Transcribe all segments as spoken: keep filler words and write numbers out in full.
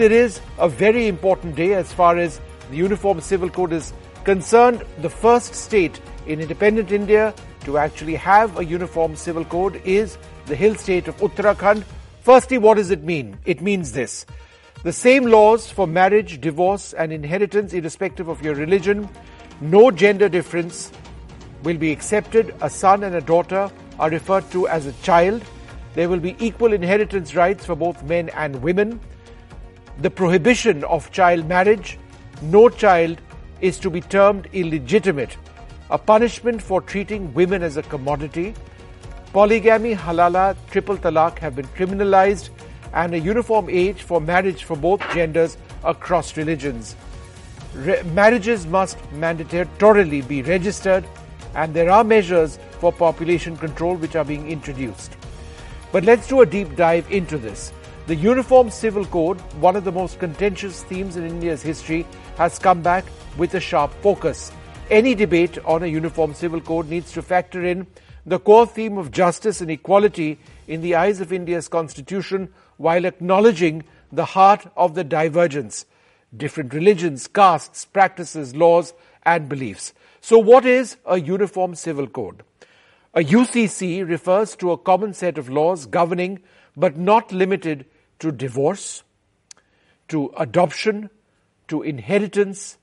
It is a very important day as far as the Uniform Civil Code is concerned. The first state in independent India to actually have a Uniform Civil Code is the hill state of Uttarakhand. Firstly, what does it mean? It means this. The same laws for marriage, divorce and inheritance irrespective of your religion. No gender difference will be accepted. A son and a daughter are referred to as a child. There will be equal inheritance rights for both men and women. The prohibition of child marriage. No child is to be termed illegitimate. A punishment for treating women as a commodity. Polygamy, halala, triple talaq have been criminalized, and a uniform age for marriage for both genders across religions. Re- marriages must mandatorily be registered, and there are measures for population control which are being introduced. But let's do a deep dive into this. The Uniform Civil Code, one of the most contentious themes in India's history, has come back with a sharp focus. Any debate on a Uniform Civil Code needs to factor in the core theme of justice and equality in the eyes of India's constitution, while acknowledging the heart of the divergence, different religions, castes, practices, laws and beliefs. So what is a Uniform Civil Code? A U C C refers to a common set of laws governing but not limited to divorce, to adoption, to inheritance,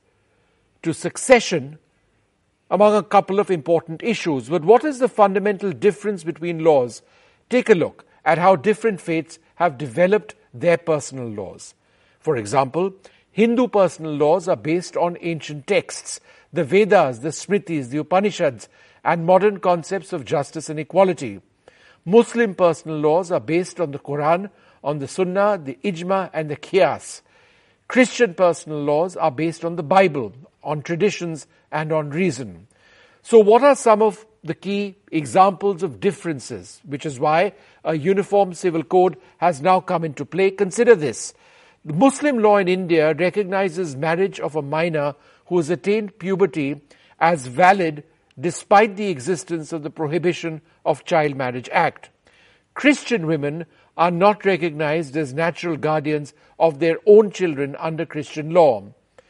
to succession, among a couple of important issues. But what is the fundamental difference between laws? Take a look at how different faiths have developed their personal laws. For example, Hindu personal laws are based on ancient texts, the Vedas, the Smritis, the Upanishads, and modern concepts of justice and equality. Muslim personal laws are based on the Quran, on the Sunnah, the Ijma, and the Qiyas. Christian personal laws are based on the Bible, on traditions, and on reason. So what are some of the key examples of differences, which is why a Uniform Civil Code has now come into play? Consider this. The Muslim law in India recognizes marriage of a minor who has attained puberty as valid despite the existence of the Prohibition of Child Marriage Act. Christian women are not recognized as natural guardians of their own children under Christian law.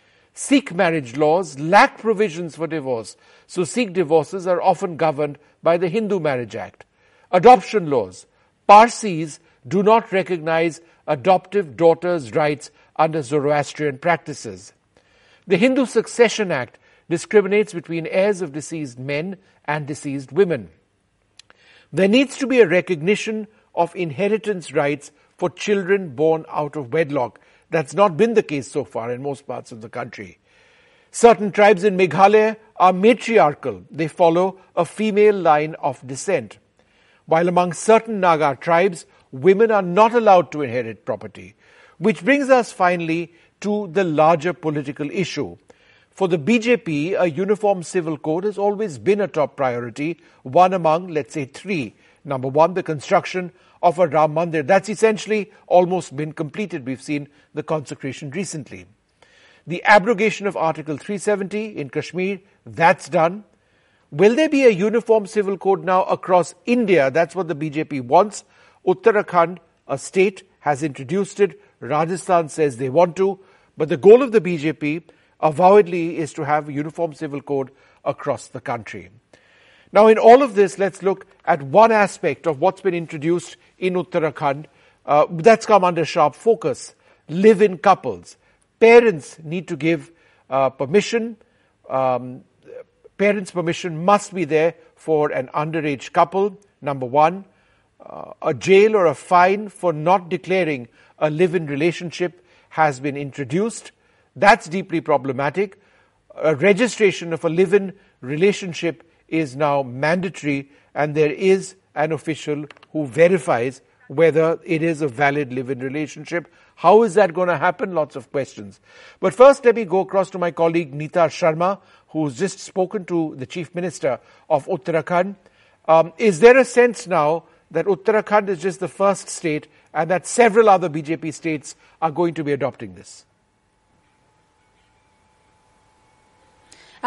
Sikh marriage laws lack provisions for divorce, so Sikh divorces are often governed by the Hindu Marriage Act. Adoption laws. Parsis do not recognize adoptive daughters' rights under Zoroastrian practices. The Hindu Succession Act discriminates between heirs of deceased men and deceased women. There needs to be a recognition of inheritance rights for children born out of wedlock. That's not been the case so far in most parts of the country. Certain tribes in Meghalaya are matriarchal. They follow a female line of descent. While among certain Naga tribes, women are not allowed to inherit property. Which brings us finally to the larger political issue. For the B J P, a Uniform Civil Code has always been a top priority, one among, let's say, three. Number one, the construction of a Ram Mandir. That's essentially almost been completed. We've seen the consecration recently. The abrogation of Article three seventy in Kashmir, that's done. Will there be a Uniform Civil Code now across India? That's what the B J P wants. Uttarakhand, a state, has introduced it. Rajasthan says they want to. But the goal of the B J P avowedly is to have a Uniform Civil Code across the country. Now, in all of this, let's look at one aspect of what's been introduced in Uttarakhand uh, that's come under sharp focus. Live-in couples. Parents need to give uh, permission. Um, parents' permission must be there for an underage couple. Number one, uh, a jail or a fine for not declaring a live-in relationship has been introduced. That's deeply problematic. A registration of a live-in relationship is now mandatory, and there is an official who verifies whether it is a valid live-in relationship. How is that going to happen? Lots of questions. But first, let me go across to my colleague Neeta Sharma, who's just spoken to the Chief Minister of Uttarakhand. Um, is there a sense now that Uttarakhand is just the first state and that several other B J P states are going to be adopting this?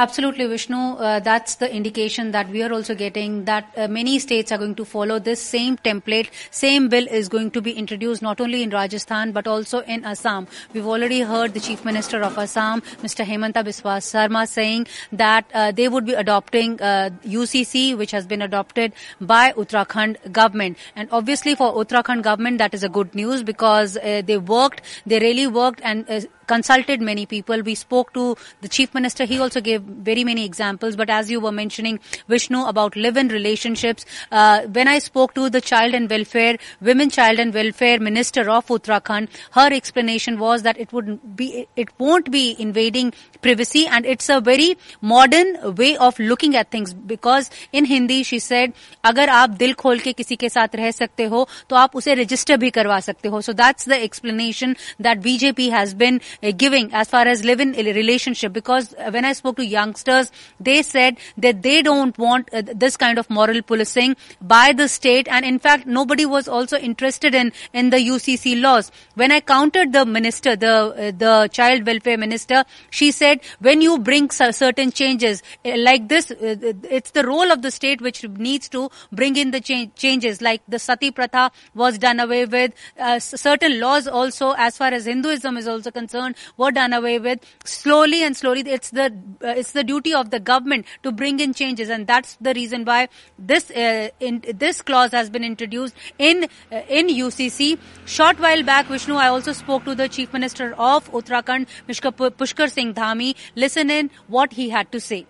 Absolutely, Vishnu. Uh, that's the indication that we are also getting, that uh, many states are going to follow this same template. Same bill is going to be introduced not only in Rajasthan but also in Assam. We've already heard the Chief Minister of Assam, Mister Hemanta Biswa Sarma, saying that uh, they would be adopting uh, U C C, which has been adopted by Uttarakhand government. And obviously for Uttarakhand government, that is a good news, because uh, they worked, they really worked and uh, consulted many people. We spoke to the Chief Minister. He also gave very many examples. But as you were mentioning, Vishnu, about live-in relationships, uh, when I spoke to the Child and Welfare, Women Child and Welfare Minister of Uttarakhand, her explanation was that it would be, it won't be invading privacy, and it's a very modern way of looking at things. Because in Hindi, she said, अगर आप दिल खोल के किसी के साथ रह सकते हो, तो आप उसे register भी करवा सकते हो. So that's the explanation that B J P has been uh, giving as far as live-in relationship. Because uh, when I spoke to youngsters, they said that they don't want uh, this kind of moral policing by the state, and in fact, nobody was also interested in in the U C C laws. When I countered the minister, the uh, the child welfare minister, she said, when you bring certain changes uh, like this, uh, it's the role of the state which needs to bring in the cha- changes. Like the Sati Pratha was done away with. Uh, certain laws also, as far as Hinduism is also concerned, were done away with. Slowly and slowly, it's the uh, it's the duty of the government to bring in changes, and that's the reason why this uh, in, this clause has been introduced in uh, in U C C. Short while back, Vishnu, I also spoke to the Chief Minister of Uttarakhand, Mister Pushkar Singh Dhami. Listen in what he had to say.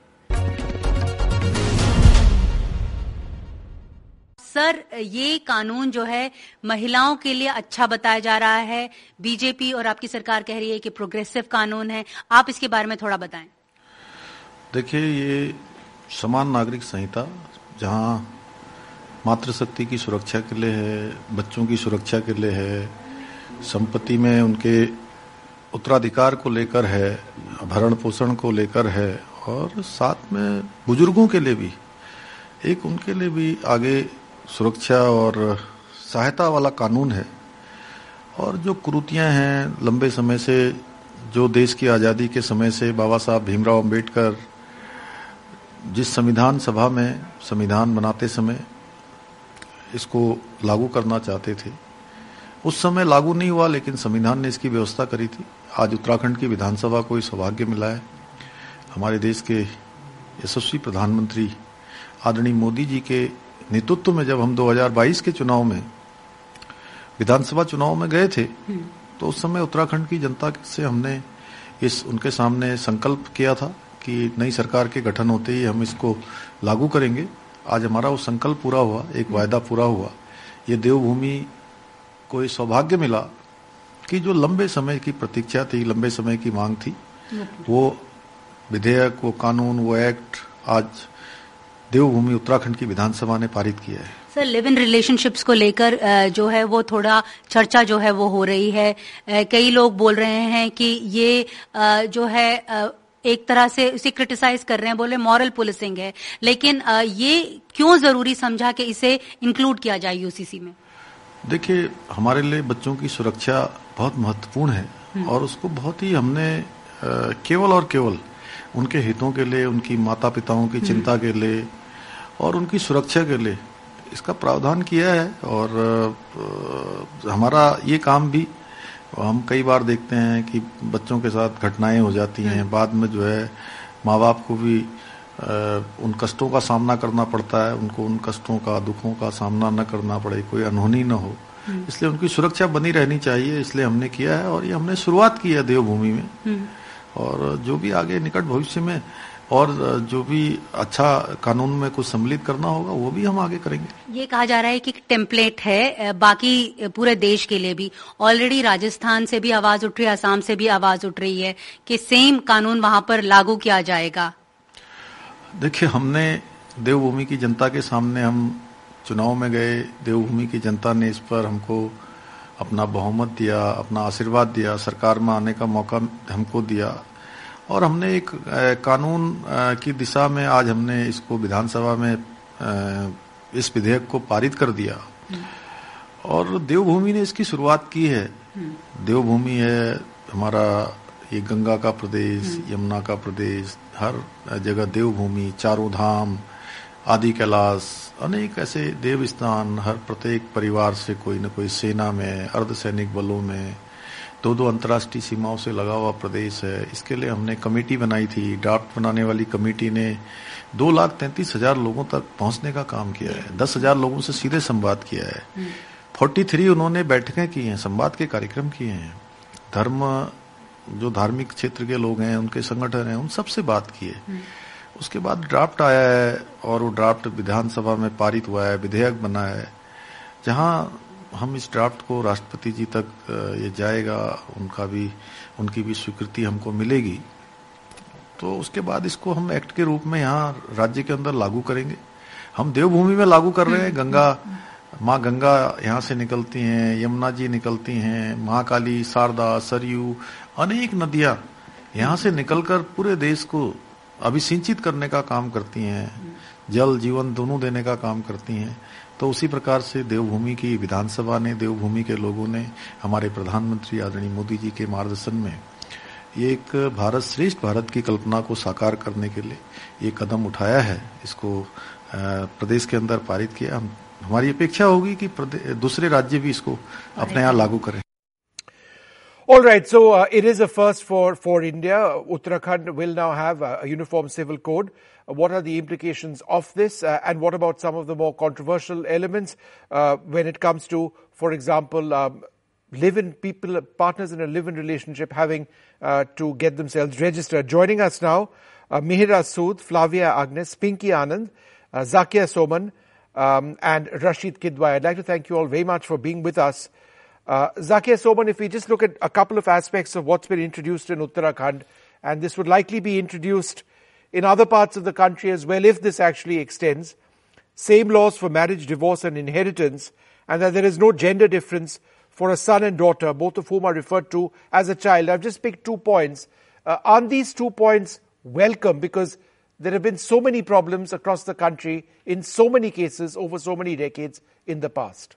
Sir, ये कानून जो है महिलाओं के लिए अच्छा बताया जा रहा है. बीजेपी और आपकी सरकार कह रही है कि प्रोग्रेसिव कानून है. आप इसके बारे में थोड़ा बताएं. देखिए, ये समान नागरिक संहिता जहां मातृशक्ति की सुरक्षा के लिए है, बच्चों की सुरक्षा के लिए है, संपत्ति में उनके उत्तराधिकार को लेकर है, भरण पोषण को लेकर है, और साथ में बुजुर्गों के लिए भी एक उनके लिए भी आगे सुरक्षा और सहायता वाला कानून है. और जो कुरीतियां हैं लंबे समय से, जो देश की आज़ादी के समय से बाबा साहब भीमराव अंबेडकर जिस संविधान सभा में संविधान बनाते समय इसको लागू करना चाहते थे, उस समय लागू नहीं हुआ, लेकिन संविधान ने इसकी व्यवस्था करी थी. आज उत्तराखंड की विधानसभा को इस सौभाग्य मिला है. हमारे देश के यशस्वी प्रधानमंत्री आदरणीय मोदी जी के नेतृत्व में जब हम दो हज़ार बाईस के चुनाव में विधानसभा चुनाव में गए थे, तो उस समय उत्तराखंड की जनता से हमने इस उनके सामने संकल्प किया था कि नई सरकार के गठन होते ही हम इसको लागू करेंगे. आज हमारा वो संकल्प पूरा हुआ, एक वायदा पूरा हुआ. ये देवभूमि को ये सौभाग्य मिला कि जो लंबे समय की प्रतीक्षा थी, लंबे समय की मांग थी, वो विधेयक, वो कानून, वो एक्ट आज देवभूमि उत्तराखंड की विधानसभा ने पारित किया है. सर, लिव इन रिलेशनशिप्स को लेकर जो है वो थोड़ा चर्चा जो है वो हो रही है. कई लोग बोल रहे हैं कि ये जो है एक तरह से उसे क्रिटिसाइज कर रहे हैं, बोले मॉरल पुलिसिंग है. लेकिन ये क्यों जरूरी समझा कि इसे इंक्लूड किया जाए यूसीसी में? देखिए, हमारे लिए बच्चों की सुरक्षा बहुत महत्वपूर्ण है, और उसको बहुत ही हमने केवल और केवल उनके हितों के लिए, उनकी माता पिताओं की चिंता के लिए और उनकी सुरक्षा के लिए इसका प्रावधान किया है. और आ, हमारा ये काम भी हम कई बार देखते हैं कि बच्चों के साथ घटनाएं हो जाती हैं, बाद में जो है माँ बाप को भी आ, उन कष्टों का सामना करना पड़ता है, उनको उन कष्टों का, दुखों का सामना न करना पड़े, कोई अनहोनी न हो. इसलिए उनकी सुरक्षा बनी रहनी चाहिए. इसलिए हमने किया है, और ये हमने शुरुआत की है देवभूमि में. और जो भी आगे निकट भविष्य में और जो भी अच्छा कानून में कुछ सम्मिलित करना होगा, वो भी हम आगे करेंगे. ये कहा जा रहा है कि टेम्पलेट है बाकी पूरे देश के लिए भी. ऑलरेडी राजस्थान से भी आवाज उठ रही है, असम से भी आवाज उठ रही है कि सेम कानून वहां पर लागू किया जाएगा. देखिए, हमने देवभूमि की जनता के सामने हम चुनाव में गए. देवभूमि की जनता ने इस पर हमको अपना बहुमत दिया, अपना आशीर्वाद दिया, सरकार में आने का मौका हमको दिया, और हमने एक कानून की दिशा में आज हमने इसको विधानसभा में इस विधेयक को पारित कर दिया. और देवभूमि ने इसकी शुरुआत की है. देवभूमि है हमारा ये गंगा का प्रदेश, यमुना का प्रदेश, हर जगह देवभूमि, चारों धाम, आदि कैलाश, अनेक ऐसे देव स्थान, हर प्रत्येक परिवार से कोई न कोई सेना में, अर्धसैनिक बलों में, दो दो अंतर्राष्ट्रीय सीमाओं से लगा हुआ प्रदेश है। इसके लिए हमने कमेटी बनाई थी। ड्राफ्ट बनाने वाली कमेटी ने दो लाख तैंतीस हजार लोगों तक पहुंचने का काम किया है। दस हजार लोगों से सीधे संवाद किया है। फोर्टी थ्री उन्होंने बैठकें की हैं, संवाद के कार्यक्रम किए हैं। धर्म, जो धार्मिक क्षेत्र के लोग हैं, उनके संगठन हैं, उन सबसे बात की है। उसके बाद ड्राफ्ट आया है और वो ड्राफ्ट विधानसभा में पारित हुआ है, विधेयक बना है, जहां हम इस ड्राफ्ट को राष्ट्रपति जी तक ये जाएगा, उनका भी उनकी भी स्वीकृति हमको मिलेगी। तो उसके बाद इसको हम एक्ट के रूप में यहाँ राज्य के अंदर लागू करेंगे। हम देवभूमि में लागू कर रहे हैं। गंगा, माँ गंगा यहाँ से निकलती हैं, यमुना जी निकलती हैं, महाकाली, शारदा, सरयू, अनेक नदियां यहाँ से निकलकर पूरे देश को अभिसिंचित करने का काम करती हैं, जल जीवन दोनों देने का काम करती हैं। तो उसी प्रकार से देवभूमि की विधानसभा ने, देवभूमि के लोगों ने हमारे प्रधानमंत्री आदरणीय मोदी जी के मार्गदर्शन में ये एक भारत श्रेष्ठ भारत की कल्पना को साकार करने के लिए ये कदम उठाया है। इसको प्रदेश के अंदर पारित किया। हम हमारी अपेक्षा होगी कि दूसरे राज्य भी इसको अपने यहाँ लागू करें। All right, so uh, it is a first for, for India. Uttarakhand will now have a, a uniform civil code. Uh, what are the implications of this? Uh, and what about some of the more controversial elements uh, when it comes to, for example, um, live-in people, partners in a live-in relationship having uh, to get themselves registered? Joining us now, uh, Mihira Sood, Flavia Agnes, Pinky Anand, uh, Zakia Soman, um, and Rashid Kidwai. I'd like to thank you all very much for being with us. Uh, Zakia Soman, if we just look at a couple of aspects of what's been introduced in Uttarakhand, and this would likely be introduced in other parts of the country as well if this actually extends, same laws for marriage, divorce and inheritance, and that there is no gender difference for a son and daughter, both of whom are referred to as a child. I've just picked two points. Uh, aren't these two points welcome? Because there have been so many problems across the country in so many cases over so many decades in the past.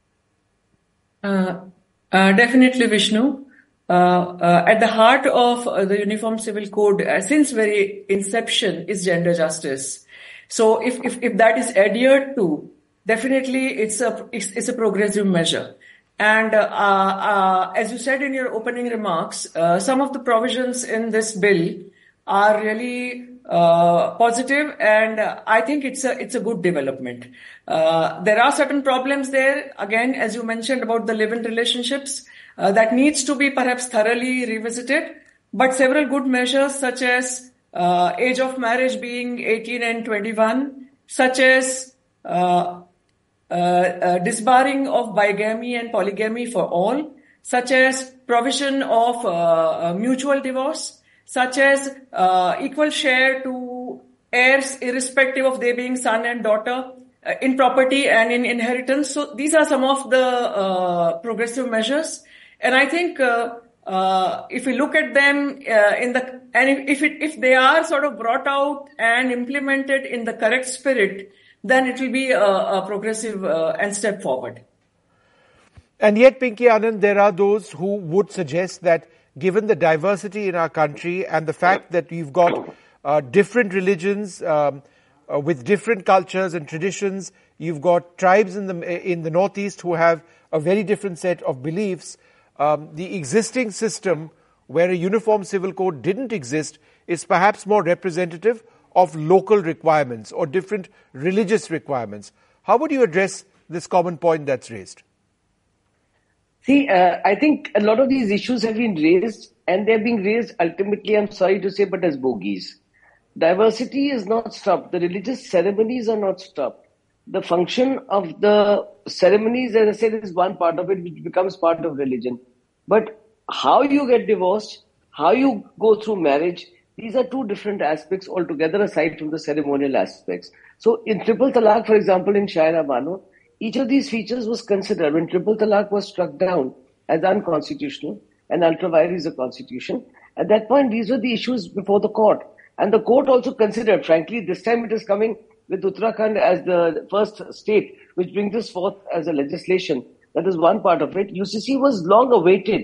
Uh, uh, definitely, Vishnu. Uh, uh, at the heart of uh, the Uniform Civil Code, uh, since very inception, is gender justice. So, if if, if that is adhered to, definitely it's a it's, it's a progressive measure. And uh, uh, as you said in your opening remarks, uh, some of the provisions in this bill are really uh, positive, and uh, I think it's a it's a good development. Uh, there are certain problems there, again, as you mentioned about the live-in relationships, uh, that needs to be perhaps thoroughly revisited. But several good measures, such as uh, age of marriage being eighteen and twenty-one, such as uh, uh, uh, disbarring of bigamy and polygamy for all, such as provision of uh, uh, mutual divorce, such as uh, equal share to heirs irrespective of they being son and daughter uh, in property and in inheritance. So these are some of the uh, progressive measures. And I think uh, uh, if we look at them uh, in the, and if it, if they are sort of brought out and implemented in the correct spirit, then it will be a, a progressive uh, and step forward. And yet, Pinky Anand, there are those who would suggest that given the diversity in our country and the fact that we've got uh, different religions um, uh, with different cultures and traditions, you've got tribes in the in the Northeast who have a very different set of beliefs. Um, the existing system, where a uniform civil code didn't exist, is perhaps more representative of local requirements or different religious requirements. How would you address this common point that's raised? See, uh, I think a lot of these issues have been raised, and they're being raised ultimately, I'm sorry to say, but as bogies. Diversity is not stopped. The religious ceremonies are not stopped. The function of the ceremonies, as I said, is one part of it, which becomes part of religion. But how you get divorced, how you go through marriage, these are two different aspects altogether aside from the ceremonial aspects. So in Triple Talaq, for example, in Shaira Bano, each of these features was considered. When Triple Talaq was struck down as unconstitutional and ultra vires a constitution, at that point, these were the issues before the court. And the court also considered, frankly, this time it is coming with Uttarakhand as the first state which brings this forth as a legislation. That is one part of it. U C C was long awaited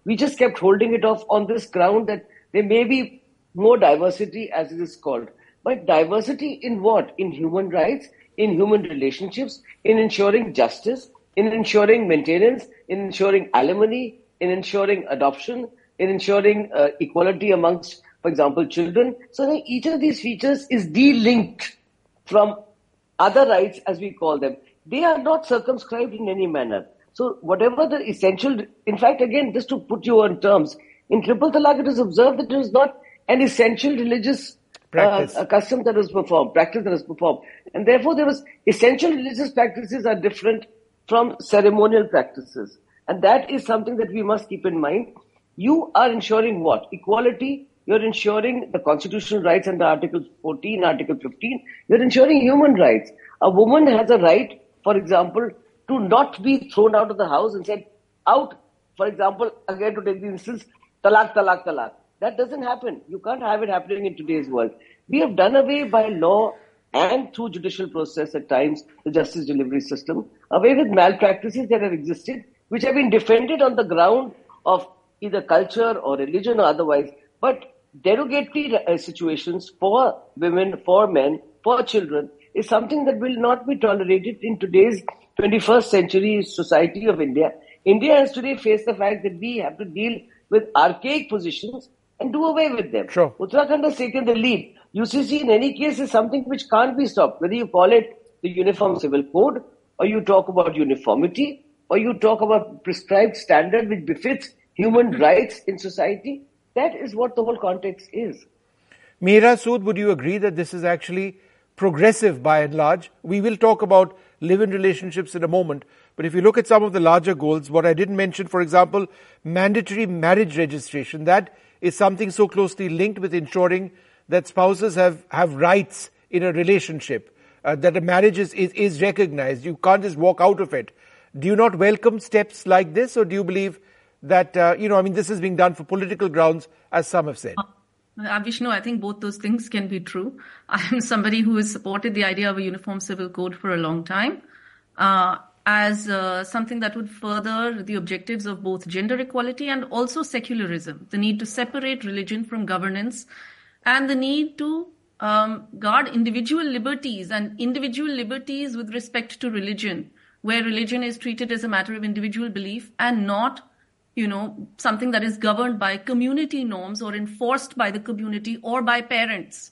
We just kept holding it off on this ground that there may be more diversity, as it is called. But diversity in what? In human rights, in human relationships, in ensuring justice, in ensuring maintenance, in ensuring alimony, in ensuring adoption, in ensuring uh, equality amongst, for example, children. So that each of these features is de-linked from other rights, as we call them. They are not circumscribed in any manner. So whatever the essential, in fact, again, just to put you on terms, in Triple Talaq, it is observed that it is not an essential religious practice, uh, a custom that was performed, practice that was performed. And therefore, there was essential religious practices are different from ceremonial practices. And that is something that we must keep in mind. You are ensuring what? Equality. You're ensuring the constitutional rights under Article fourteen, Article fifteen. You're ensuring human rights. A woman has a right, for example, to not be thrown out of the house and said, out, for example, again to take the instance, talaq, talaq, talaq. That doesn't happen. You can't have it happening in today's world. We have done away by law and through judicial process at times, the justice delivery system, away with malpractices that have existed, which have been defended on the ground of either culture or religion or otherwise. But derogatory uh, situations for women, for men, for children is something that will not be tolerated in today's twenty-first century society of India. India has today faced the fact that we have to deal with archaic positions and do away with them. Sure. Uttarakhand has taken the lead. U C C in any case is something which can't be stopped. Whether you call it the Uniform Civil Code, or you talk about uniformity, or you talk about prescribed standard which befits human rights in society, that is what the whole context is. Mihra Sood, would you agree that this is actually progressive by and large? We will talk about live-in relationships in a moment, but if you look at some of the larger goals, what I didn't mention, for example, mandatory marriage registration, that is something so closely linked with ensuring that spouses have, have rights in a relationship, uh, that a marriage is, is, is recognized. You can't just walk out of it. Do you not welcome steps like this, or do you believe that, uh, you know, I mean, this is being done for political grounds, as some have said? Uh, Vishnu, I think both those things can be true. I am somebody who has supported the idea of a uniform civil code for a long time uh, as uh, something that would further the objectives of both gender equality and also secularism, the need to separate religion from governance and the need to um, guard individual liberties and individual liberties with respect to religion, where religion is treated as a matter of individual belief and not you know, something that is governed by community norms or enforced by the community or by parents.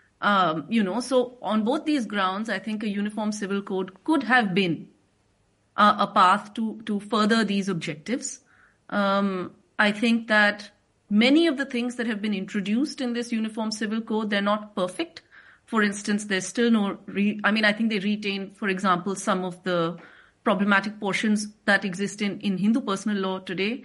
Um, you know, so on both these grounds, I think a uniform civil code could have been uh, a path to, to further these objectives. Um, I think that many of the things that have been introduced in this uniform civil code, they're not perfect. For instance, there's still no, re- I mean, I think they retain, for example, some of the problematic portions that exist in, in Hindu personal law today.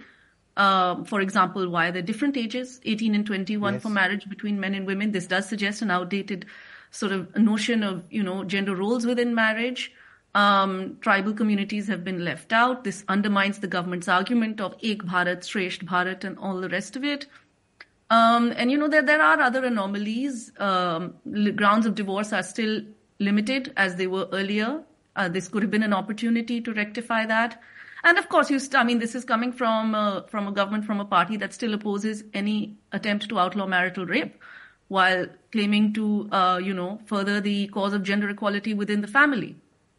Uh, for example, why are there different ages, eighteen and twenty-one, yes, for marriage between men and women? This does suggest an outdated sort of notion of, you know, gender roles within marriage. Um, tribal communities have been left out. This undermines the government's argument of Ek Bharat, Shresht Bharat and all the rest of it. Um, and, you know, there, there are other anomalies. Um, grounds of divorce are still limited as they were earlier. Uh, this could have been an opportunity to rectify that. And of course, you st- I mean, this is coming from uh, from a government, from a party that still opposes any attempt to outlaw marital rape, while claiming to, uh, you know, further the cause of gender equality within the family.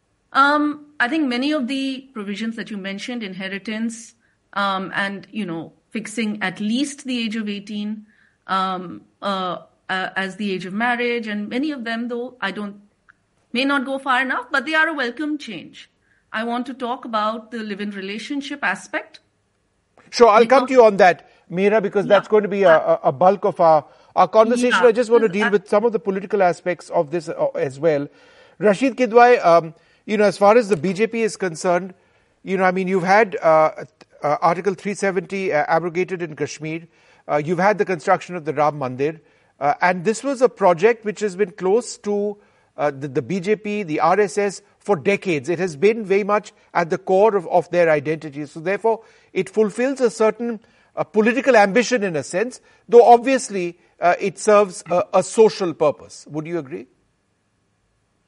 Um, I think many of the provisions that you mentioned, inheritance, um, and, you know, fixing at least the age of eighteen um, uh, uh, as the age of marriage, and many of them, though, I don't, may not go far enough, but they are a welcome change. I want to talk about the live-in relationship aspect. Sure, I'll because, come to you on that, Mihra, because yeah, that's going to be a, a bulk of our, our conversation. Yeah, I just want to deal with some of the political aspects of this as well. Rashid Kidwai, um, you know, as far as the B J P is concerned, you know, I mean, you've had uh, uh, Article three seventy uh, abrogated in Kashmir. Uh, you've had the construction of the Ram Mandir. Uh, and this was a project which has been close to uh, the, the B J P, the R S S, for decades. It has been very much at the core of, of their identity. So therefore, it fulfills a certain uh, political ambition in a sense, though obviously uh, it serves a, a social purpose. Would you agree?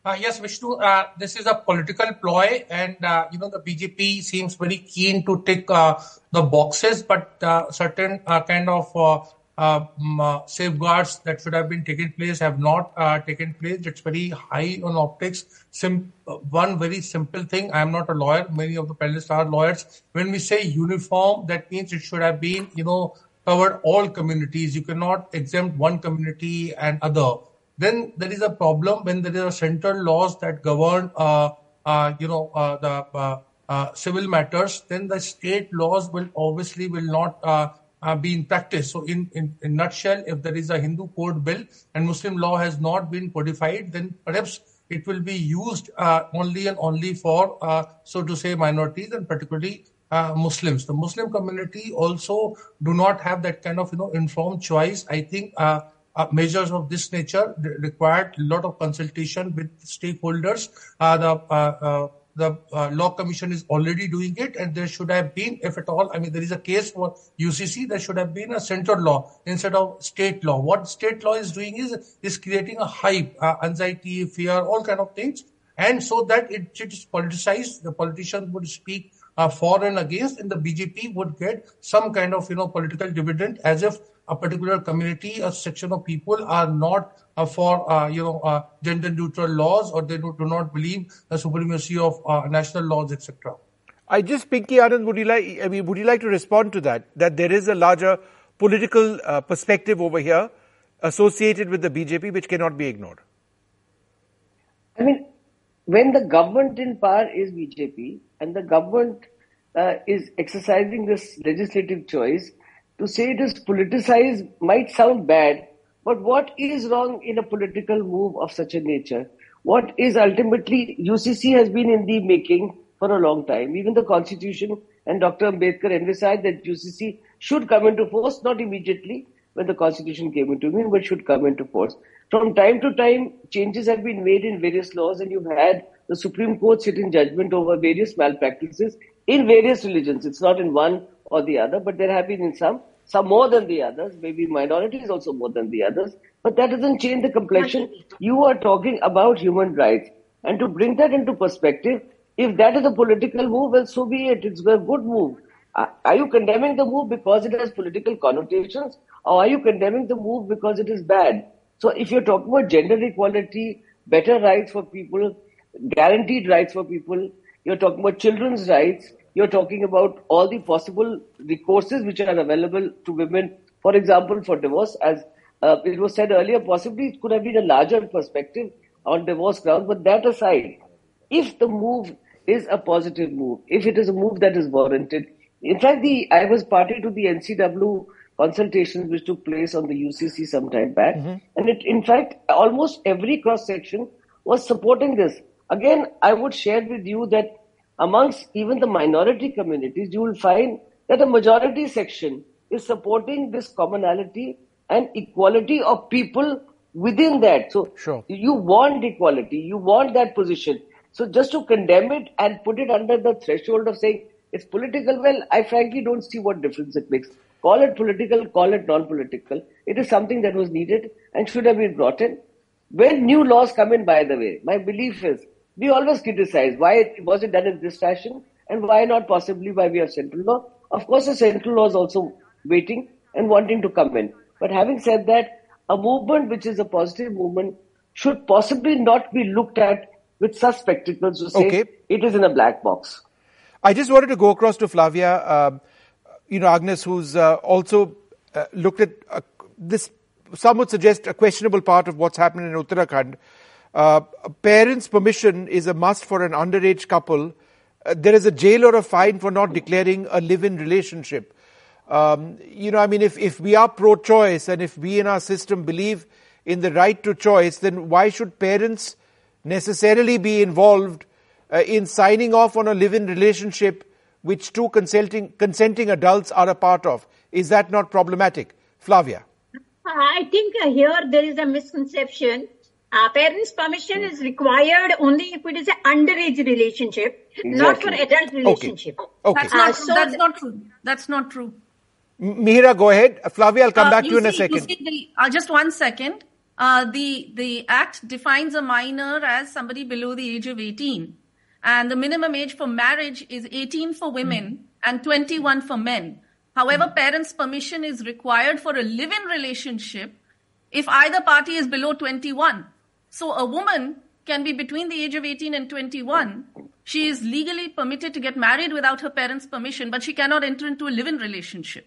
Uh, yes, Vishnu, uh, this is a political ploy, and, uh, you know, the B J P seems very keen to tick uh, the boxes, but uh, certain uh, kind of uh, uh, um, safeguards that should have been taken place have not uh, taken place. It's very high on optics. Sim- one very simple thing, I am not a lawyer, many of the panelists are lawyers. When we say uniform, that means it should have been, you know, covered all communities. You cannot exempt one community and other. Then there is a problem when there is a central laws that govern, uh, uh, you know, uh, the uh, uh, civil matters. Then the state laws will obviously will not uh, uh, be in practice. So, in in in nutshell, if there is a Hindu code bill and Muslim law has not been codified, then perhaps it will be used uh, only and only for, uh, so to say, minorities and particularly uh, Muslims. The Muslim community also do not have that kind of, you know, informed choice. I think. Uh, Uh, measures of this nature required a lot of consultation with stakeholders. Uh, the uh, uh, the uh, Law Commission is already doing it, and there should have been, if at all, I mean, there is a case for U C C, there should have been a central law instead of state law. What state law is doing is is creating a hype, uh, anxiety, fear, all kind of things, and so that it, it is politicized. The politicians would speak uh, for and against, and the B J P would get some kind of, you know, political dividend, as if a particular community, a section of people are not uh, for, uh, you know, uh, gender neutral laws, or they do, do not believe the supremacy of uh, national laws, et cetera. I just, Pinky Anand, would you like, I mean, would you like to respond to that, that there is a larger political uh, perspective over here associated with the B J P which cannot be ignored? I mean, when the government in power is B J P and the government uh, is exercising this legislative choice, to say it is politicized might sound bad, but what is wrong in a political move of such a nature? What is ultimately, U C C has been in the making for a long time. Even the Constitution and Doctor Ambedkar envisaged that U C C should come into force, not immediately when the Constitution came into being, but should come into force. From time to time, changes have been made in various laws, and you've had the Supreme Court sit in judgment over various malpractices in various religions. It's not in one or the other, but there have been in some, some more than the others, maybe minorities also more than the others, but that doesn't change the complexion. You are talking about human rights, and to bring that into perspective, if that is a political move, well, so be it. It's a good move. Are you condemning the move because it has political connotations, or are you condemning the move because it is bad? So if you're talking about gender equality, better rights for people, guaranteed rights for people, you're talking about children's rights, you're talking about all the possible recourses which are available to women, for example, for divorce, as uh, it was said earlier, possibly it could have been a larger perspective on divorce grounds, but that aside, if the move is a positive move, if it is a move that is warranted, in fact, the I was party to the N C W consultations which took place on the U C C some time back, mm-hmm. and it, in fact, almost every cross-section was supporting this. Again, I would share with you that amongst even the minority communities, you will find that a majority section is supporting this commonality and equality of people within that. So sure. You want equality, you want that position. So just to condemn it and put it under the threshold of saying it's political, well, I frankly don't see what difference it makes. Call it political, call it non-political. It is something that was needed and should have been brought in. When new laws come in, by the way, my belief is, we always criticize why was it done in this fashion and why not possibly by way of central law. Of course, the central law is also waiting and wanting to come in. But having said that, a movement which is a positive movement should possibly not be looked at with such spectacles to say okay. it is in a black box. I just wanted to go across to Flavia, uh, you know, Agnes, who's uh, also uh, looked at uh, this, some would suggest a questionable part of what's happening in Uttarakhand. Uh, parents' permission is a must for an underage couple. Uh, there is a jail or a fine for not declaring a live-in relationship. Um, you know, I mean, if, if we are pro-choice and if we in our system believe in the right to choice, then why should parents necessarily be involved uh, in signing off on a live-in relationship which two consenting, consenting adults are a part of? Is that not problematic? Flavia. I think uh, here there is a misconception. Uh, parents' permission is required only if it is an underage relationship, exactly. not for adult relationship. Okay. okay. That's not uh, true. so That's not true. That's not true. Mihira, go ahead. Flavia, I'll come uh, back to you in see, a second. You see the, uh, just one second. uh, the, the Act defines a minor as somebody below the age of eighteen. And the minimum age for marriage is eighteen for women mm. and twenty-one for men. However, mm. parents' permission is required for a live-in relationship if either party is below twenty-one. So a woman can be between the age of eighteen and twenty-one. She is legally permitted to get married without her parents' permission, but she cannot enter into a live-in relationship.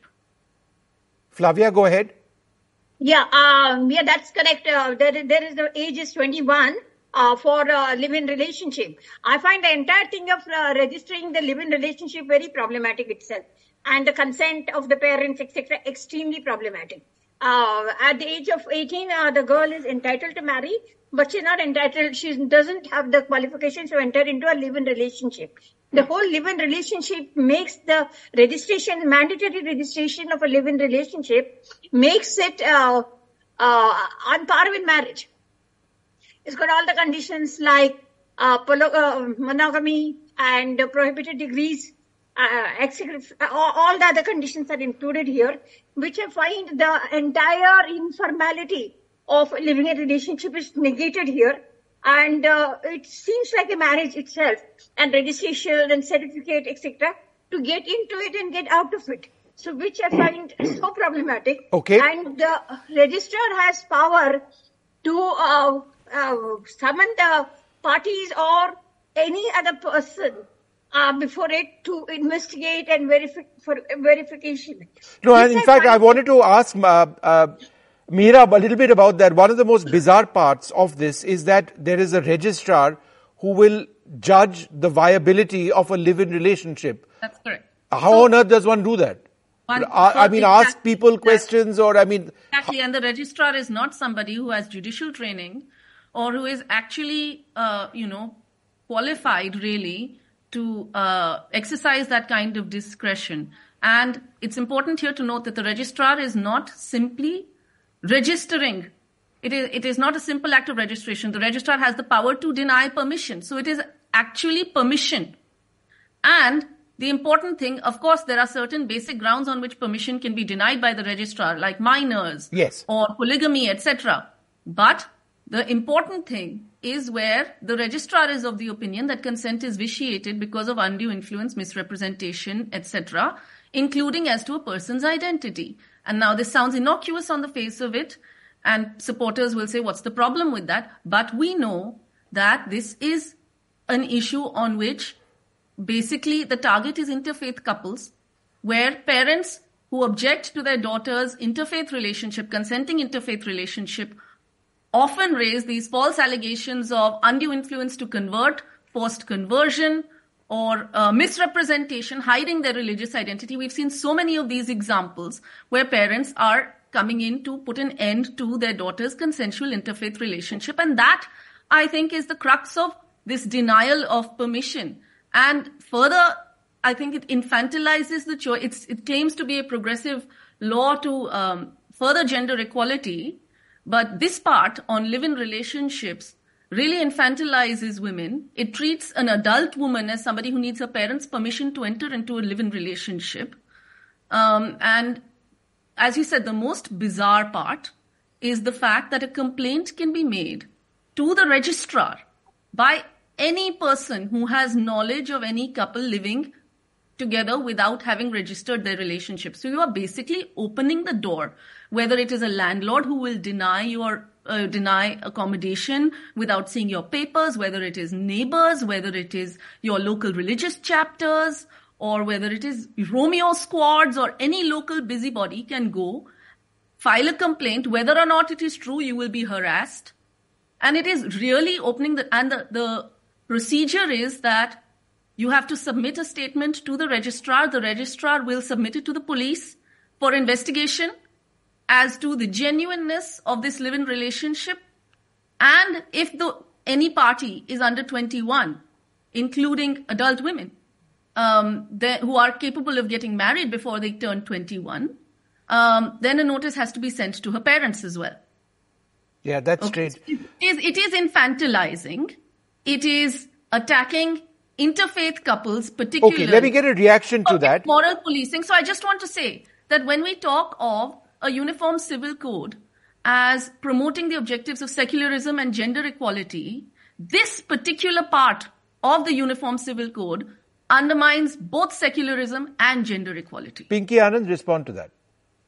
Flavia, go ahead. Yeah, um, yeah, that's correct. Uh, there, there is the age is twenty-one. Uh, for a uh, live-in relationship. I find the entire thing of uh, registering the live-in relationship very problematic itself. And the consent of the parents, et cetera, extremely problematic. Uh, at the age of eighteen, uh, the girl is entitled to marry, but she's not entitled, she doesn't have the qualifications to enter into a live-in relationship. The whole live-in relationship makes the registration, mandatory registration of a live-in relationship, makes it uh, uh, on par with marriage. It's got all the conditions like uh, poly- uh, monogamy and uh, prohibited degrees, uh, all, all the other conditions are included here, which I find the entire informality of living a relationship is negated here. And uh, it seems like a marriage itself, and registration and certificate, et cetera, to get into it and get out of it. So which I find so problematic. Okay. And the registrar has power to uh, Uh, summon the parties or any other person uh, before it to investigate and verify for verification. No, and in I fact, I wanted to ask uh, uh, Meera a little bit about that. One of the most bizarre parts of this is that there is a registrar who will judge the viability of a live-in relationship. That's correct. How so, on earth does one do that? One, I, I mean, exactly, ask people questions or I mean... Exactly, and the registrar is not somebody who has judicial training or who is actually, uh, you know, qualified really to uh, exercise that kind of discretion. And it's important here to note that the registrar is not simply registering. It is, it is not a simple act of registration. The registrar has the power to deny permission. So it is actually permission. And the important thing, of course, there are certain basic grounds on which permission can be denied by the registrar, like minors, yes, or polygamy, et cetera. But the important thing is where the registrar is of the opinion that consent is vitiated because of undue influence, misrepresentation, et cetera, including as to a person's identity. And now this sounds innocuous on the face of it, and supporters will say, what's the problem with that? But we know that this is an issue on which basically the target is interfaith couples, where parents who object to their daughter's interfaith relationship, consenting interfaith relationship, often raise these false allegations of undue influence to convert, forced conversion, or uh, misrepresentation, hiding their religious identity. We've seen so many of these examples where parents are coming in to put an end to their daughter's consensual interfaith relationship. And that, I think, is the crux of this denial of permission. And further, I think it infantilizes the choice. It's, it claims to be a progressive law to um, further gender equality. But this part on live-in relationships really infantilizes women. It treats an adult woman as somebody who needs her parents' permission to enter into a live-in relationship. Um, and as you said, the most bizarre part is the fact that a complaint can be made to the registrar by any person who has knowledge of any couple living together without having registered their relationship. So you are basically opening the door, whether it is a landlord who will deny your uh, deny accommodation without seeing your papers, whether it is neighbors, whether it is your local religious chapters, or whether it is Romeo squads, or any local busybody can go, file a complaint. Whether or not it is true, you will be harassed. And it is really opening the, and the, the procedure is that you have to submit a statement to the registrar. The registrar will submit it to the police for investigation as to the genuineness of this live-in relationship. And if the any party is under twenty-one, including adult women, um, they, who are capable of getting married before they turn twenty-one, um, then a notice has to be sent to her parents as well. Yeah, that's okay. strange. It is, it is infantilizing. It is attacking interfaith couples, particularly. Okay, let me get a reaction to that. Moral policing. So I just want to say that when we talk of a uniform civil code as promoting the objectives of secularism and gender equality, this particular part of the Uniform Civil Code undermines both secularism and gender equality. Pinky Anand, respond to that.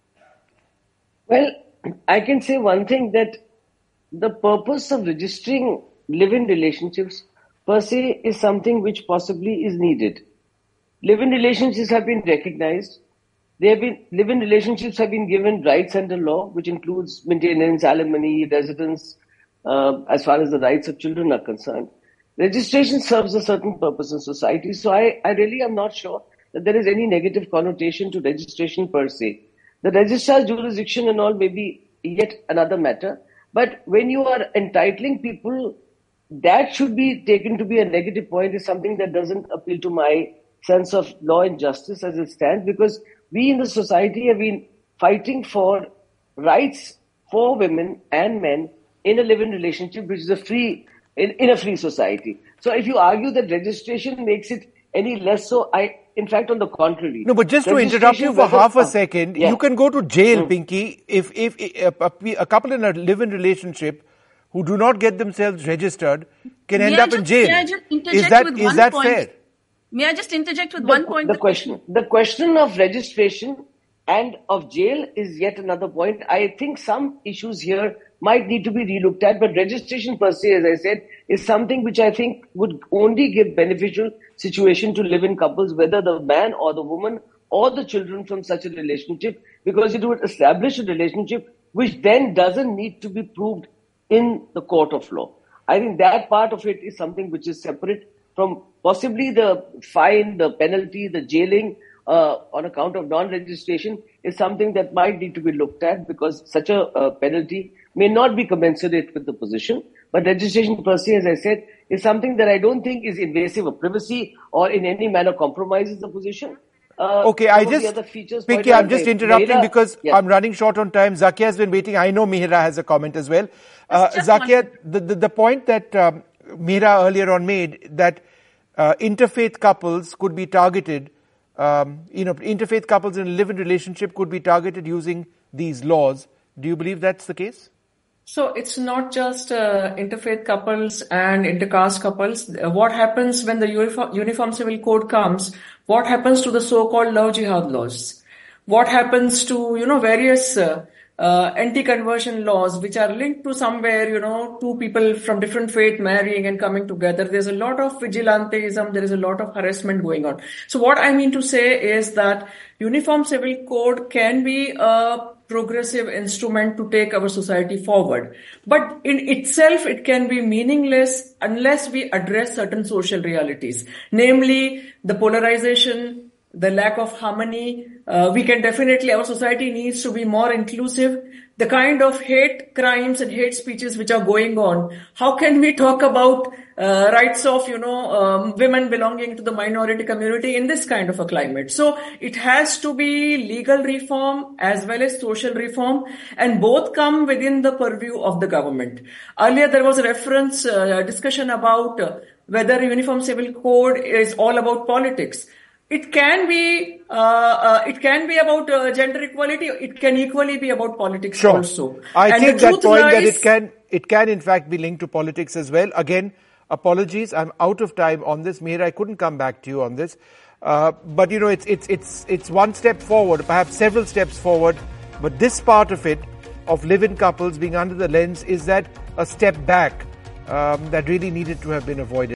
Well, I can say one thing, that the purpose of registering live-in relationships per se is something which possibly is needed. Live-in relationships have been recognized. They have been, live-in relationships have been given rights under law, which includes maintenance, alimony, residence, uh, as far as the rights of children are concerned. Registration serves a certain purpose in society, so I, I really am not sure that there is any negative connotation to registration per se. The registrar's jurisdiction and all may be yet another matter, but when you are entitling people, that should be taken to be a negative point, is something that doesn't appeal to my sense of law and justice as it stands, because we in the society have been fighting for rights for women and men in a live-in relationship, which is a free, in, in a free society. So if you argue that registration makes it any less so, I, in fact, on the contrary. No, but just to interrupt you for half a second, yeah. you can go to jail, Mm. Pinky, if, if, if a, a couple in a live-in relationship who do not get themselves registered can end May I up in just- jail. may I just Is interject that, with is one that point? fair? May I just interject with The, one point? the that- question, the question of registration and of jail is yet another point. I think some issues here might need to be relooked at, but registration per se, as I said, is something which I think would only give beneficial situation to live-in couples, whether the man or the woman or the children from such a relationship, because it would establish a relationship which then doesn't need to be proved in the court of law. I think that part of it is something which is separate from possibly the fine, the penalty, the jailing uh, on account of non-registration is something that might need to be looked at, because such a uh, penalty may not be commensurate with the position. But registration per se, as I said, is something that I don't think is invasive of privacy or in any manner compromises the position. Uh, Okay, I some of the just, other features Pinky, pointed I'm out just by interrupting Mehra- because yeah. I'm running short on time. Zakia has been waiting. I know Mihra has a comment as well. Uh, just Zakia, the, the, the point that um, Mihra earlier on made, that uh, interfaith couples could be targeted, um, you know, interfaith couples in a live-in relationship could be targeted using these laws. Do you believe that's the case? So it's not just uh, interfaith couples and intercaste couples. Uh, What happens when the Uniform, Uniform Civil Code comes? What happens to the so-called love jihad laws? What happens to, you know, various uh, uh, anti-conversion laws which are linked to somewhere, you know, two people from different faith marrying and coming together? There's a lot of vigilantism. There is a lot of harassment going on. So what I mean to say is that Uniform Civil Code can be a progressive instrument to take our society forward. But in itself, it can be meaningless unless we address certain social realities, namely the polarization, the lack of harmony. Uh, we can definitely, our society needs to be more inclusive. The kind of hate crimes and hate speeches which are going on, how can we talk about uh, rights of, you know, um, women belonging to the minority community in this kind of a climate? So it has to be legal reform as well as social reform, and both come within the purview of the government. Earlier there was a reference, uh, discussion about uh, whether Uniform Civil Code is all about politics. It can be, uh, uh, it can be about uh, gender equality. It can equally be about politics Sure. also. I And take the that truth point that lies- it can, it can in fact be linked to politics as well. Again, apologies, I'm out of time on this. Mihra, I couldn't come back to you on this. Uh, but you know, it's, it's, it's, it's one step forward, perhaps several steps forward. But this part of it, of live-in couples being under the lens, is that a step back um, that really needed to have been avoided.